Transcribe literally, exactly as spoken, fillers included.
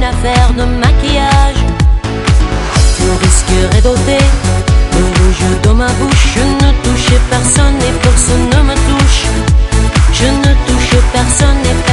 affaire de maquillage. Je risquerais d'ôter le rouge dans ma bouche. Je ne touche personne et personne ne me touche. Je ne touche personne et